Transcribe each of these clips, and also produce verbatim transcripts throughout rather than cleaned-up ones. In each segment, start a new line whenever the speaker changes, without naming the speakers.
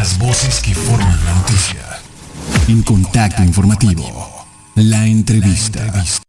Las voces que forman la noticia. En Contacto Informativo, la entrevista. La entrevista.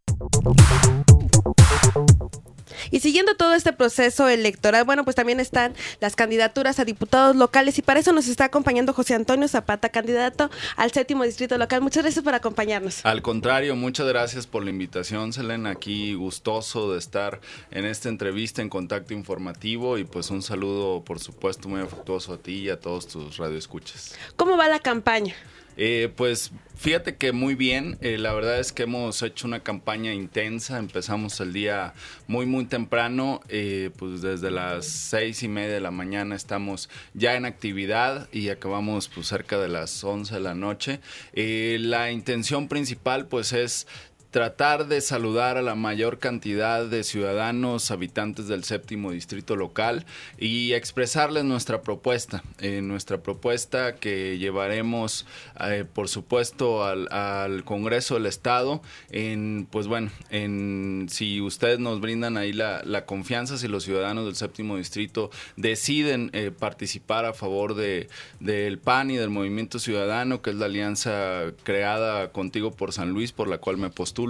Y siguiendo todo este proceso electoral, bueno, pues también están las candidaturas a diputados locales y para eso nos está acompañando José Antonio Zapata, candidato al séptimo distrito local. Muchas gracias por acompañarnos.
Al contrario, muchas gracias por la invitación, Selena. Aquí gustoso de estar en esta entrevista en Contacto Informativo y pues un saludo, por supuesto, muy afectuoso a ti y a todos tus radioescuchas.
¿Cómo va la campaña?
Eh, pues fíjate que muy bien, eh, la verdad es que hemos hecho una campaña intensa, empezamos el día muy muy temprano, eh, pues desde las seis y media de la mañana estamos ya en actividad y acabamos pues cerca de las once de la noche. Eh, la intención principal pues es tratar de saludar a la mayor cantidad de ciudadanos, habitantes del séptimo distrito local y expresarles nuestra propuesta, eh, nuestra propuesta que llevaremos, eh, por supuesto, al, al Congreso del Estado. En, pues bueno, en, si ustedes nos brindan ahí la, la confianza, si los ciudadanos del séptimo distrito deciden eh, participar a favor de del P A N y del Movimiento Ciudadano, que es la alianza creada Contigo por San Luis, por la cual me postulo.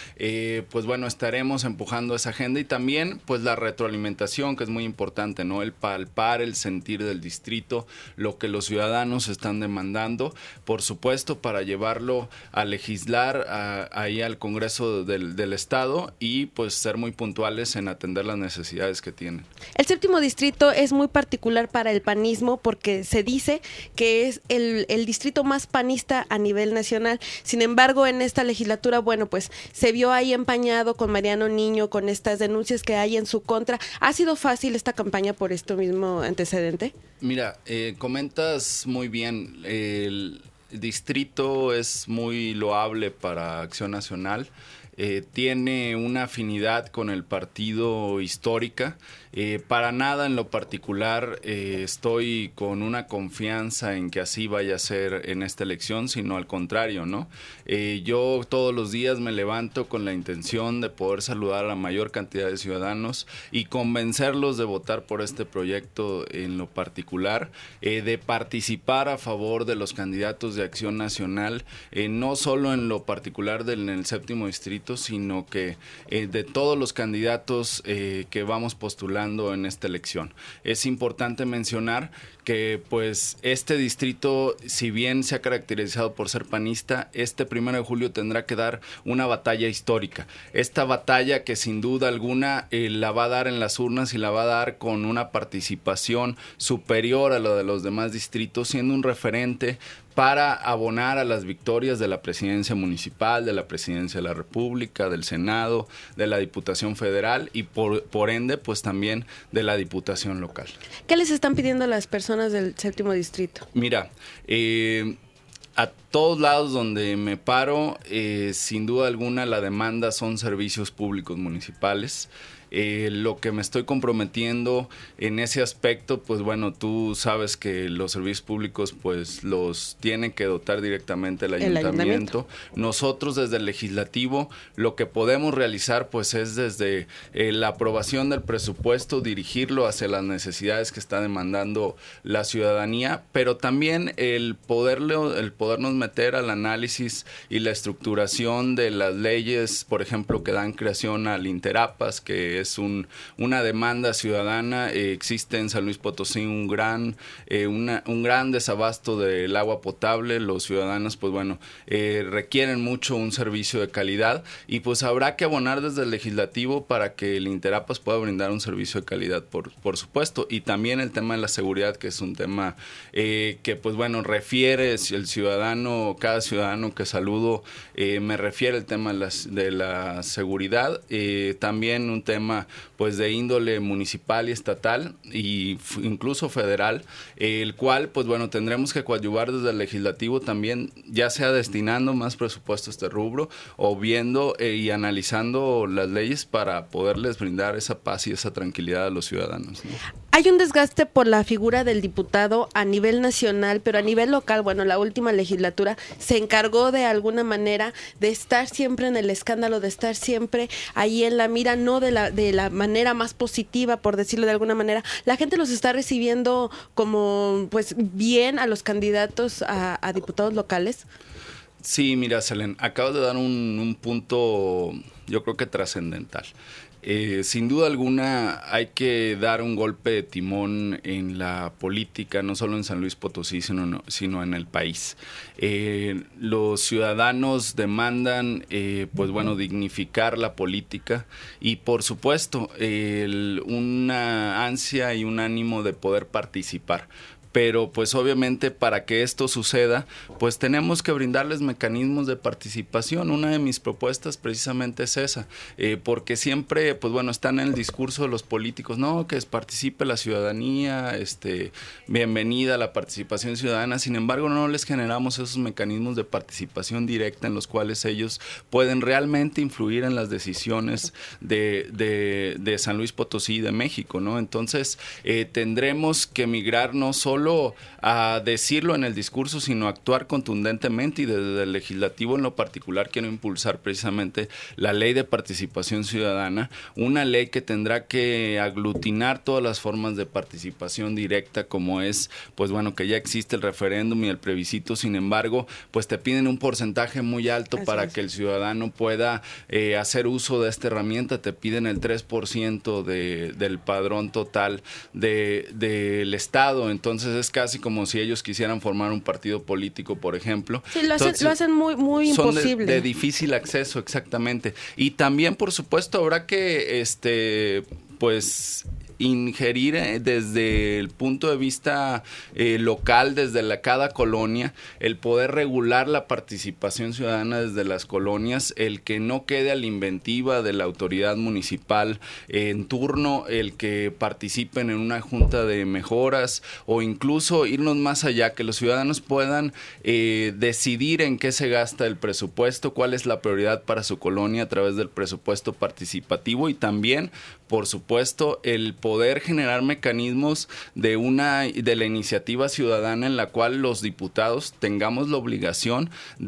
Eh, pues bueno, estaremos empujando esa agenda y también pues la retroalimentación, que es muy importante, ¿no? El palpar el sentir del distrito, lo que los ciudadanos están demandando, por supuesto, para llevarlo a legislar a, ahí al Congreso del, del Estado y pues ser muy puntuales en atender las necesidades que tienen.
El séptimo distrito es muy particular para el panismo porque se dice que es el, el distrito más panista a nivel nacional. Sin embargo, en esta legislatura, bueno, pues se vio ahí empañado con Mariano Niño, con estas denuncias que hay en su contra. ¿Ha sido fácil esta campaña por este mismo antecedente?
Mira, eh, comentas muy bien, el distrito es muy loable para Acción Nacional. Eh, tiene una afinidad con el partido histórica. Eh, para nada en lo particular eh, estoy con una confianza en que así vaya a ser en esta elección, sino al contrario, ¿no? Eh, yo todos los días me levanto con la intención de poder saludar a la mayor cantidad de ciudadanos y convencerlos de votar por este proyecto en lo particular, eh, de participar a favor de los candidatos de Acción Nacional, eh, no solo en lo particular del en el séptimo distrito, sino que eh, de todos los candidatos eh, que vamos postulando en esta elección. Es importante mencionar que pues este distrito, si bien se ha caracterizado por ser panista, este primero de julio tendrá que dar una batalla histórica. Esta batalla que sin duda alguna eh, la va a dar en las urnas y la va a dar con una participación superior a lo de los demás distritos, siendo un referente para abonar a las victorias de la presidencia municipal, de la presidencia de la República, del Senado, de la Diputación Federal y por, por ende, pues también de la Diputación local.
¿Qué les están pidiendo a las personas del séptimo distrito?
Mira, eh, a todos lados donde me paro, eh, sin duda alguna la demanda son servicios públicos municipales. Eh, lo que me estoy comprometiendo en ese aspecto, pues bueno, tú sabes que los servicios públicos pues los tiene que dotar directamente el ayuntamiento. el ayuntamiento. Nosotros desde el legislativo lo que podemos realizar pues es desde eh, la aprobación del presupuesto, dirigirlo hacia las necesidades que está demandando la ciudadanía, pero también el, poderlo, el podernos meter al análisis y la estructuración de las leyes, por ejemplo, que dan creación al Interapas, que es un, una demanda ciudadana. Eh, existe en San Luis Potosí un gran, eh, una, un gran desabasto del agua potable. Los ciudadanos, pues bueno, eh, requieren mucho un servicio de calidad y pues habrá que abonar desde el legislativo para que el Interapas pueda brindar un servicio de calidad, por, por supuesto. Y también el tema de la seguridad, que es un tema eh, que, pues bueno, refiere, si el ciudadano, cada ciudadano que saludo, eh, me refiere el tema de la, de la seguridad. Eh, también un tema pues de índole municipal y estatal y f- incluso federal, eh, el cual pues bueno tendremos que coadyuvar desde el legislativo también, ya sea destinando más presupuesto a este rubro o viendo eh, y analizando las leyes para poderles brindar esa paz y esa tranquilidad a los ciudadanos, ¿no?
Hay un desgaste por la figura del diputado a nivel nacional, pero a nivel local, bueno, la última legislatura se encargó de alguna manera de estar siempre en el escándalo, de estar siempre ahí en la mira, no de la, de la manera más positiva, por decirlo de alguna manera. La gente los está recibiendo como, pues, bien a los candidatos a, a diputados locales.
Sí, mira, Selene, acabas de dar un, un punto, yo creo que trascendental. Eh, sin duda alguna hay que dar un golpe de timón en la política, no solo en San Luis Potosí, sino, no, sino en el país. Eh, los ciudadanos demandan, eh, pues bueno, dignificar la política y por supuesto el, una ansia y un ánimo de poder participar. Pero pues obviamente para que esto suceda, pues tenemos que brindarles mecanismos de participación. Una de mis propuestas precisamente es esa, eh, porque siempre, pues bueno, están en el discurso de los políticos, no, que participe la ciudadanía, este, bienvenida a la participación ciudadana. Sin embargo, no les generamos esos mecanismos de participación directa en los cuales ellos pueden realmente influir en las decisiones de, de, de San Luis Potosí y de México, ¿no? Entonces, eh, tendremos que migrar no solo a decirlo en el discurso, sino actuar contundentemente, y desde el legislativo en lo particular quiero impulsar precisamente la ley de participación ciudadana, una ley que tendrá que aglutinar todas las formas de participación directa, como es, pues bueno, que ya existe el referéndum y el plebiscito. Sin embargo, pues te piden un porcentaje muy alto Así para es. que el ciudadano pueda eh, hacer uso de esta herramienta. Te piden el tres por ciento de, del padrón total de, del Estado. Entonces es casi como si ellos quisieran formar un partido político, por ejemplo.
Sí, lo hacen, Entonces, lo hacen muy, muy imposible.
Son de, de difícil acceso, exactamente. Y también, por supuesto, habrá que, este, pues, ingerir desde el punto de vista eh, local, desde la, cada colonia, el poder regular la participación ciudadana desde las colonias, el que no quede a la inventiva de la autoridad municipal eh, en turno, el que participen en una junta de mejoras, o incluso irnos más allá, que los ciudadanos puedan eh, decidir en qué se gasta el presupuesto, cuál es la prioridad para su colonia a través del presupuesto participativo, y también, por supuesto, el poder generar mecanismos de una de la iniciativa ciudadana en la cual los diputados tengamos la obligación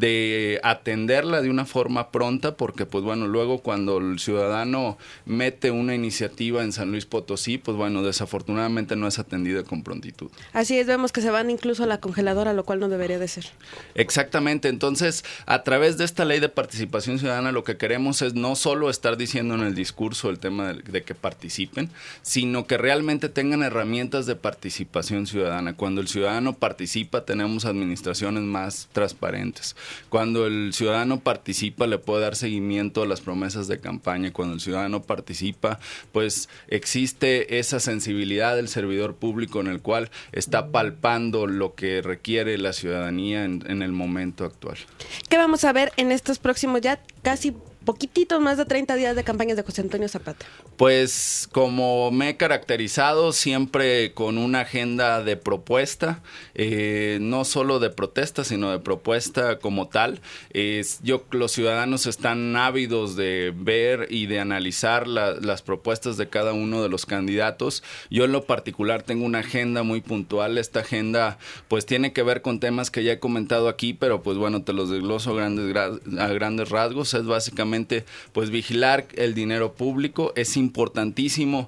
de atenderla de una forma pronta, porque pues bueno, luego cuando el ciudadano mete una iniciativa en San Luis Potosí, pues bueno, desafortunadamente no es atendida con prontitud.
Así es, vemos que se van incluso a la congeladora, lo cual no debería de ser.
Exactamente, entonces a través de esta ley de participación ciudadana lo que queremos es no solo estar diciendo en el discurso el tema de, de que participen, sino que realmente tengan herramientas de participación ciudadana. Cuando el ciudadano participa, tenemos administraciones más transparentes. Cuando el ciudadano participa, le puede dar seguimiento a las promesas de campaña. Cuando el ciudadano participa, pues existe esa sensibilidad del servidor público en el cual está palpando lo que requiere la ciudadanía en, en el momento actual.
¿Qué vamos a ver en estos próximos ya casi poquititos más de treinta días de campañas de José Antonio Zapata?
Pues como me he caracterizado, siempre con una agenda de propuesta, eh, no solo de protesta, sino de propuesta como tal. Eh, yo, los ciudadanos están ávidos de ver y de analizar la, las propuestas de cada uno de los candidatos. Yo en lo particular tengo una agenda muy puntual. Esta agenda pues tiene que ver con temas que ya he comentado aquí, pero pues bueno, te los desgloso a grandes, a grandes rasgos. Es básicamente pues vigilar el dinero público. Es importantísimo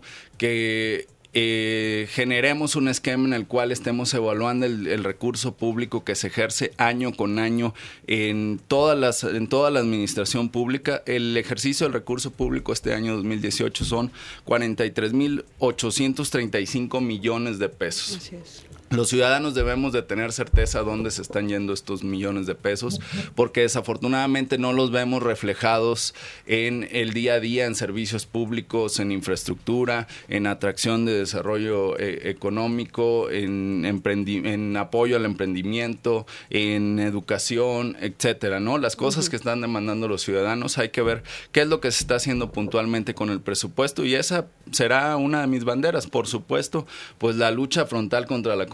que eh, generemos un esquema en el cual estemos evaluando el, el recurso público que se ejerce año con año en todas las, en toda la administración pública. El ejercicio del recurso público este año dos mil dieciocho son cuarenta y tres mil ochocientos treinta y cinco millones de pesos. Así es. Los ciudadanos debemos de tener certeza dónde se están yendo estos millones de pesos, porque desafortunadamente no los vemos reflejados en el día a día, en servicios públicos, en infraestructura, en atracción de desarrollo eh, económico, en, emprendi- en apoyo al emprendimiento, en educación, etcétera, ¿no? Las cosas uh-huh. que están demandando los ciudadanos, hay que ver qué es lo que se está haciendo puntualmente con el presupuesto, y esa será una de mis banderas, por supuesto, pues la lucha frontal contra la corrupción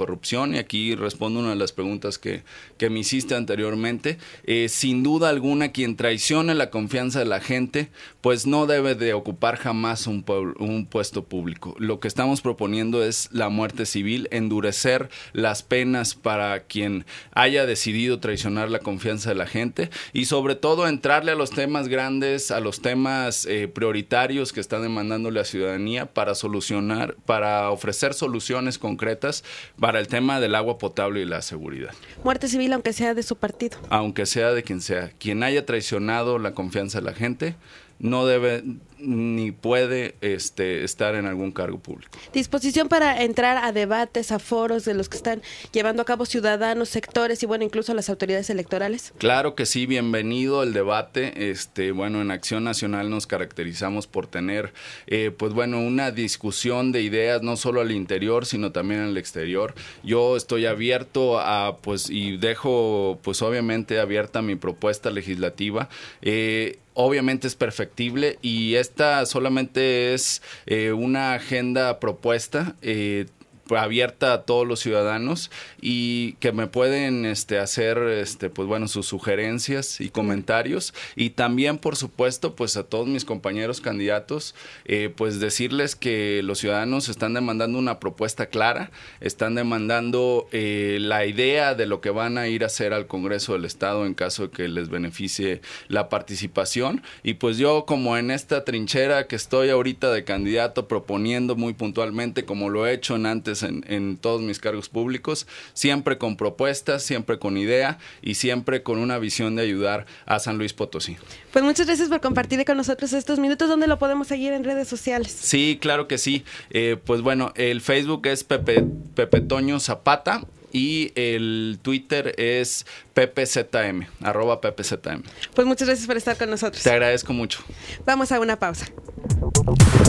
anticorrupción, y aquí respondo una de las preguntas que, que me hiciste anteriormente. Eh, sin duda alguna, quien traicione la confianza de la gente, pues no debe de ocupar jamás un, pueblo, un puesto público. Lo que estamos proponiendo es la muerte civil, endurecer las penas para quien haya decidido traicionar la confianza de la gente, y sobre todo entrarle a los temas grandes, a los temas eh, prioritarios que está demandando la ciudadanía para solucionar, para ofrecer soluciones concretas para el tema del agua potable y la seguridad.
Muerte civil, aunque sea de su partido.
Aunque sea de quien sea. Quien haya traicionado la confianza de la gente no debe ni puede este, estar en algún cargo público.
Disposición para entrar a debates, a foros de los que están llevando a cabo ciudadanos, sectores y bueno, incluso las autoridades electorales.
Claro que sí, bienvenido el debate. Este, bueno, en Acción Nacional nos caracterizamos por tener, eh, pues bueno, una discusión de ideas no solo al interior, sino también al exterior. Yo estoy abierto a, pues, y dejo, pues obviamente abierta mi propuesta legislativa. Eh, Obviamente es perfectible y esta solamente es eh, una agenda propuesta eh, abierta a todos los ciudadanos y que me pueden este, hacer este, pues bueno, sus sugerencias y comentarios, y también por supuesto pues a todos mis compañeros candidatos eh, pues decirles que los ciudadanos están demandando una propuesta clara, están demandando eh, la idea de lo que van a ir a hacer al Congreso del Estado en caso de que les beneficie la participación, y pues yo como en esta trinchera que estoy ahorita de candidato proponiendo muy puntualmente como lo he hecho en antes En, en todos mis cargos públicos, siempre con propuestas, siempre con idea y siempre con una visión de ayudar a San Luis Potosí.
Pues muchas gracias por compartir con nosotros estos minutos. ¿Dónde lo podemos seguir en redes sociales?
Sí, claro que sí. Eh, pues bueno, el Facebook es Pepe, Pepe Toño Zapata y el Twitter es PepeZM, arroba PepeZM.
Pues muchas gracias por estar con nosotros.
Te agradezco mucho.
Vamos a una pausa.